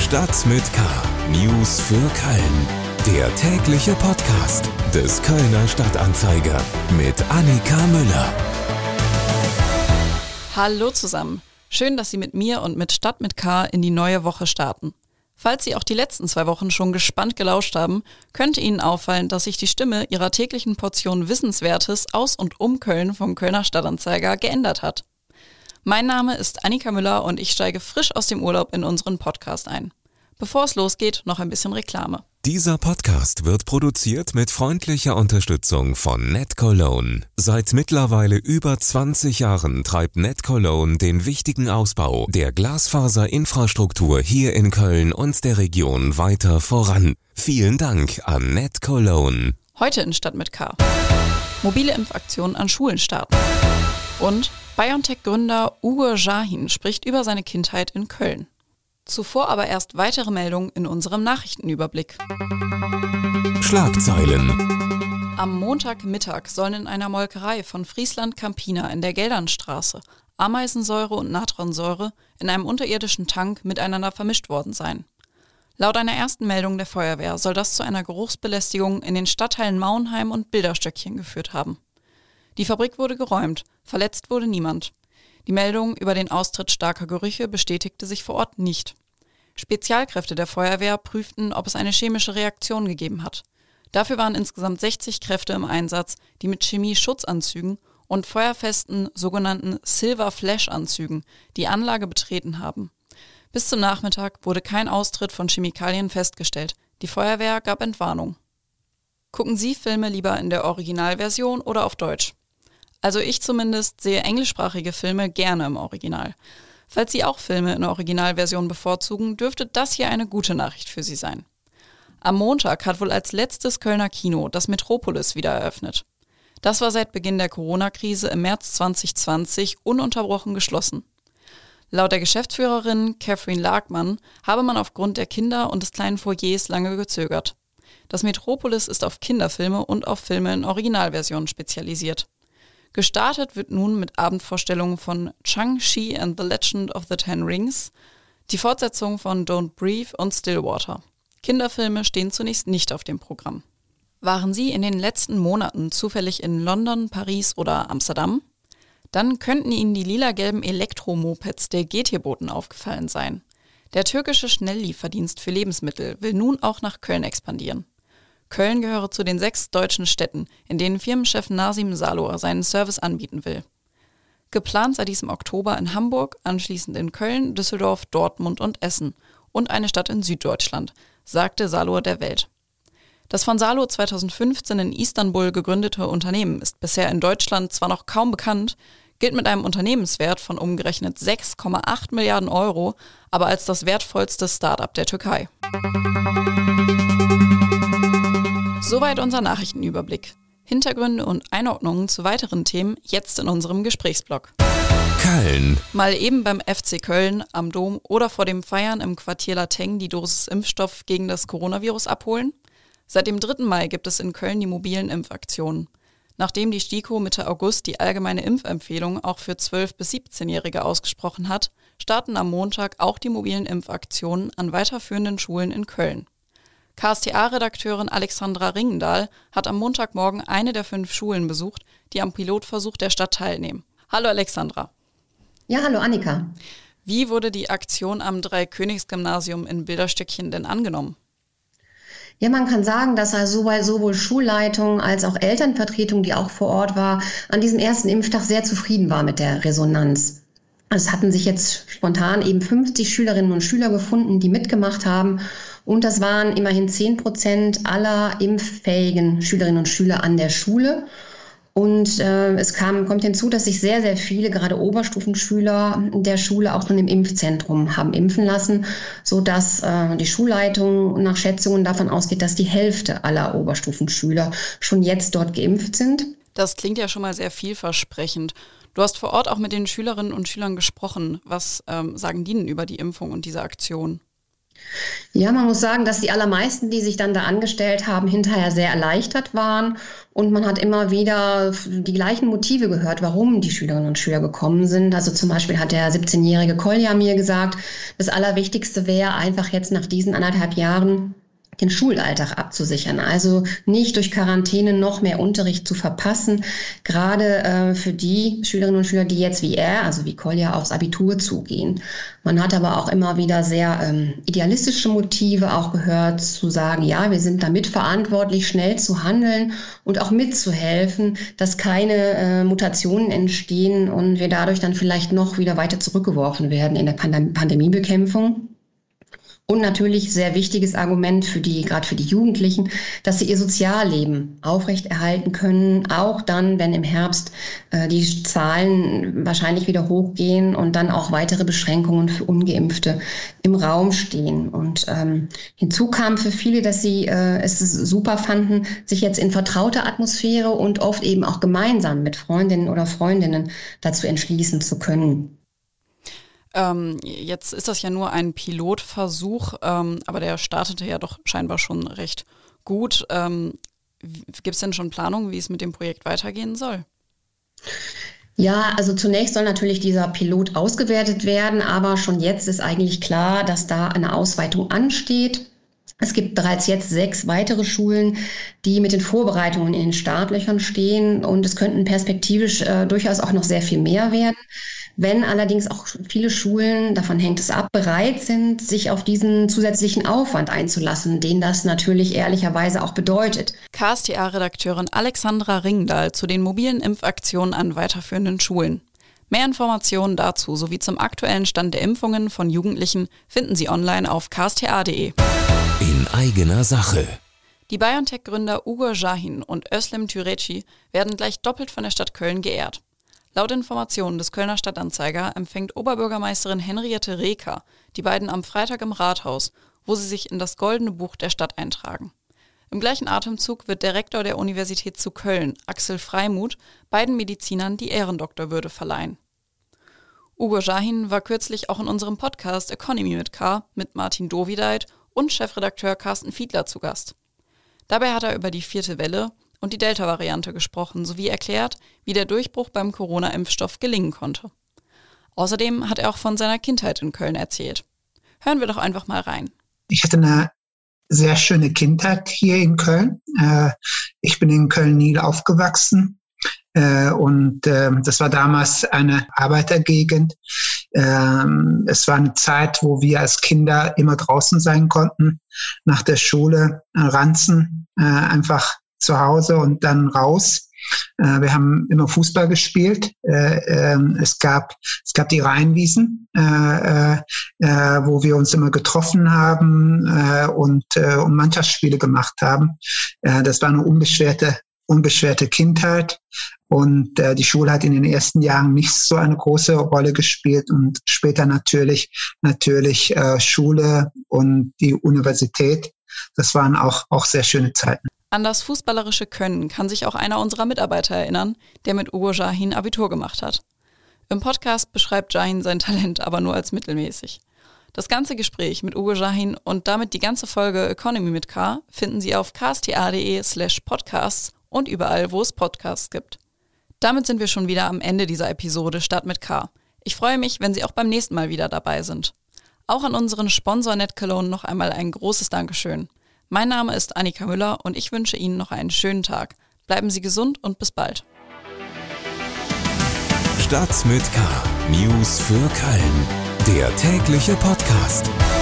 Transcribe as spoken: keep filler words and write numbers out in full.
Stadt mit K. News für Köln. Der tägliche Podcast des Kölner Stadtanzeiger mit Annika Müller. Hallo zusammen. Schön, dass Sie mit mir und mit Stadt mit K in die neue Woche starten. Falls Sie auch die letzten zwei Wochen schon gespannt gelauscht haben, könnte Ihnen auffallen, dass sich die Stimme Ihrer täglichen Portion Wissenswertes aus und um Köln vom Kölner Stadtanzeiger geändert hat. Mein Name ist Annika Müller und ich steige frisch aus dem Urlaub in unseren Podcast ein. Bevor es losgeht, noch ein bisschen Reklame. Dieser Podcast wird produziert mit freundlicher Unterstützung von NetCologne. Seit mittlerweile über zwanzig Jahren treibt NetCologne den wichtigen Ausbau der Glasfaserinfrastruktur hier in Köln und der Region weiter voran. Vielen Dank an NetCologne. Heute in Stadt mit K. Mobile Impfaktionen an Schulen starten. Und BioNTech-Gründer Uğur Şahin spricht über seine Kindheit in Köln. Zuvor aber erst weitere Meldungen in unserem Nachrichtenüberblick. Schlagzeilen. Am Montagmittag sollen in einer Molkerei von Friesland Campina in der Geldernstraße Ameisensäure und Natronsäure in einem unterirdischen Tank miteinander vermischt worden sein. Laut einer ersten Meldung der Feuerwehr soll das zu einer Geruchsbelästigung in den Stadtteilen Mauenheim und Bilderstöckchen geführt haben. Die Fabrik wurde geräumt, verletzt wurde niemand. Die Meldung über den Austritt starker Gerüche bestätigte sich vor Ort nicht. Spezialkräfte der Feuerwehr prüften, ob es eine chemische Reaktion gegeben hat. Dafür waren insgesamt sechzig Kräfte im Einsatz, die mit Chemieschutzanzügen und feuerfesten sogenannten Silver-Flash-Anzügen die Anlage betreten haben. Bis zum Nachmittag wurde kein Austritt von Chemikalien festgestellt. Die Feuerwehr gab Entwarnung. Gucken Sie Filme lieber in der Originalversion oder auf Deutsch? Also ich zumindest sehe englischsprachige Filme gerne im Original. Falls Sie auch Filme in der Originalversion bevorzugen, dürfte das hier eine gute Nachricht für Sie sein. Am Montag hat wohl als letztes Kölner Kino das Metropolis wieder eröffnet. Das war seit Beginn der Corona-Krise im März zwanzig zwanzig ununterbrochen geschlossen. Laut der Geschäftsführerin Catherine Larkmann habe man aufgrund der Kinder und des kleinen Foyers lange gezögert. Das Metropolis ist auf Kinderfilme und auf Filme in Originalversionen spezialisiert. Gestartet wird nun mit Abendvorstellungen von Shang-Chi and the Legend of the Ten Rings, die Fortsetzung von Don't Breathe und Stillwater. Kinderfilme stehen zunächst nicht auf dem Programm. Waren Sie in den letzten Monaten zufällig in London, Paris oder Amsterdam? Dann könnten Ihnen die lila-gelben Elektromopeds der Getirboten aufgefallen sein. Der türkische Schnelllieferdienst für Lebensmittel will nun auch nach Köln expandieren. Köln gehöre zu den sechs deutschen Städten, in denen Firmenchef Nasim Salor seinen Service anbieten will. Geplant sei dies im Oktober in Hamburg, anschließend in Köln, Düsseldorf, Dortmund und Essen und eine Stadt in Süddeutschland, sagte Salor der Welt. Das von Salor zweitausendfünfzehn in Istanbul gegründete Unternehmen ist bisher in Deutschland zwar noch kaum bekannt, gilt mit einem Unternehmenswert von umgerechnet sechs Komma acht Milliarden Euro, aber als das wertvollste Start-up der Türkei. Soweit unser Nachrichtenüberblick. Hintergründe und Einordnungen zu weiteren Themen jetzt in unserem Gesprächsblock. Köln. Mal eben beim F C Köln, am Dom oder vor dem Feiern im Quartier Lateng die Dosis Impfstoff gegen das Coronavirus abholen? Seit dem dritten Mai gibt es in Köln die mobilen Impfaktionen. Nachdem die STIKO Mitte August die allgemeine Impfempfehlung auch für zwölf- bis siebzehnjährige ausgesprochen hat, starten am Montag auch die mobilen Impfaktionen an weiterführenden Schulen in Köln. K S T A-Redakteurin Alexandra Ringendahl hat am Montagmorgen eine der fünf Schulen besucht, die am Pilotversuch der Stadt teilnehmen. Hallo Alexandra. Ja, hallo Annika. Wie wurde die Aktion am Dreikönigsgymnasium in Bilderstöckchen denn angenommen? Ja, man kann sagen, dass also sowohl Schulleitung als auch Elternvertretung, die auch vor Ort war, an diesem ersten Impftag sehr zufrieden war mit der Resonanz. Es hatten sich jetzt spontan eben fünfzig Schülerinnen und Schüler gefunden, die mitgemacht haben. Und das waren immerhin zehn Prozent aller impffähigen Schülerinnen und Schüler an der Schule. Und äh, es kam, kommt hinzu, dass sich sehr, sehr viele, gerade Oberstufenschüler der Schule auch schon im Impfzentrum haben impfen lassen, sodass äh, die Schulleitung nach Schätzungen davon ausgeht, dass die Hälfte aller Oberstufenschüler schon jetzt dort geimpft sind. Das klingt ja schon mal sehr vielversprechend. Du hast vor Ort auch mit den Schülerinnen und Schülern gesprochen. Was ähm, sagen die denn über die Impfung und diese Aktion? Ja, man muss sagen, dass die allermeisten, die sich dann da angestellt haben, hinterher sehr erleichtert waren. Und man hat immer wieder die gleichen Motive gehört, warum die Schülerinnen und Schüler gekommen sind. Also zum Beispiel hat der siebzehnjährige Kolja mir gesagt, das Allerwichtigste wäre einfach jetzt nach diesen anderthalb Jahren den Schulalltag abzusichern. Also nicht durch Quarantäne noch mehr Unterricht zu verpassen, gerade äh, für die Schülerinnen und Schüler, die jetzt wie er, also wie Kolja, aufs Abitur zugehen. Man hat aber auch immer wieder sehr ähm, idealistische Motive auch gehört, zu sagen, ja, wir sind damit verantwortlich, schnell zu handeln und auch mitzuhelfen, dass keine äh, Mutationen entstehen und wir dadurch dann vielleicht noch wieder weiter zurückgeworfen werden in der Pandem- Pandemiebekämpfung. Und natürlich sehr wichtiges Argument für die, gerade für die Jugendlichen, dass sie ihr Sozialleben aufrechterhalten können, auch dann, wenn im Herbst äh, die Zahlen wahrscheinlich wieder hochgehen und dann auch weitere Beschränkungen für Ungeimpfte im Raum stehen. Und ähm, hinzu kam für viele, dass sie äh, es super fanden, sich jetzt in vertrauter Atmosphäre und oft eben auch gemeinsam mit Freundinnen oder Freundinnen dazu entschließen zu können. Ähm, jetzt ist das ja nur ein Pilotversuch, ähm, aber der startete ja doch scheinbar schon recht gut. Ähm, gibt es denn schon Planungen, wie es mit dem Projekt weitergehen soll? Ja, also zunächst soll natürlich dieser Pilot ausgewertet werden, aber schon jetzt ist eigentlich klar, dass da eine Ausweitung ansteht. Es gibt bereits jetzt sechs weitere Schulen, die mit den Vorbereitungen in den Startlöchern stehen und es könnten perspektivisch äh, durchaus auch noch sehr viel mehr werden. Wenn allerdings auch viele Schulen, davon hängt es ab, bereit sind, sich auf diesen zusätzlichen Aufwand einzulassen, den das natürlich ehrlicherweise auch bedeutet. K S T A-Redakteurin Alexandra Ringdahl zu den mobilen Impfaktionen an weiterführenden Schulen. Mehr Informationen dazu sowie zum aktuellen Stand der Impfungen von Jugendlichen finden Sie online auf k s t a punkt d e. In eigener Sache. Die BioNTech-Gründer Ugur Sahin und Özlem Türeci werden gleich doppelt von der Stadt Köln geehrt. Laut Informationen des Kölner Stadtanzeiger empfängt Oberbürgermeisterin Henriette Reker die beiden am Freitag im Rathaus, wo sie sich in das Goldene Buch der Stadt eintragen. Im gleichen Atemzug wird der Rektor der Universität zu Köln, Axel Freimuth, beiden Medizinern die Ehrendoktorwürde verleihen. Ugur Sahin war kürzlich auch in unserem Podcast Economy mit K mit Martin Dovideit und Chefredakteur Carsten Fiedler zu Gast. Dabei hat er über die vierte Welle und die Delta-Variante gesprochen, sowie erklärt, wie der Durchbruch beim Corona-Impfstoff gelingen konnte. Außerdem hat er auch von seiner Kindheit in Köln erzählt. Hören wir doch einfach mal rein. Ich hatte eine sehr schöne Kindheit hier in Köln. Ich bin in Köln-Niel aufgewachsen und das war damals eine Arbeitergegend. Es war eine Zeit, wo wir als Kinder immer draußen sein konnten, nach der Schule ranzen, einfach zu Hause und dann raus. Äh, wir haben immer Fußball gespielt. Äh, äh, es gab es gab die Rheinwiesen, äh, äh, wo wir uns immer getroffen haben äh, und, äh, und Mannschaftsspiele gemacht haben. Äh, das war eine unbeschwerte unbeschwerte Kindheit. Und äh, die Schule hat in den ersten Jahren nicht so eine große Rolle gespielt und später natürlich natürlich äh, Schule und die Universität. Das waren auch auch sehr schöne Zeiten. An das fußballerische Können kann sich auch einer unserer Mitarbeiter erinnern, der mit Ugur Sahin Abitur gemacht hat. Im Podcast beschreibt Sahin sein Talent aber nur als mittelmäßig. Das ganze Gespräch mit Ugur Sahin und damit die ganze Folge Economy mit K finden Sie auf k s t a punkt d e slash podcasts und überall, wo es Podcasts gibt. Damit sind wir schon wieder am Ende dieser Episode Stadt mit K. Ich freue mich, wenn Sie auch beim nächsten Mal wieder dabei sind. Auch an unseren Sponsor NetCologne noch einmal ein großes Dankeschön. Mein Name ist Annika Müller und ich wünsche Ihnen noch einen schönen Tag. Bleiben Sie gesund und bis bald. Stadt mit K. News für Köln. Der tägliche Podcast.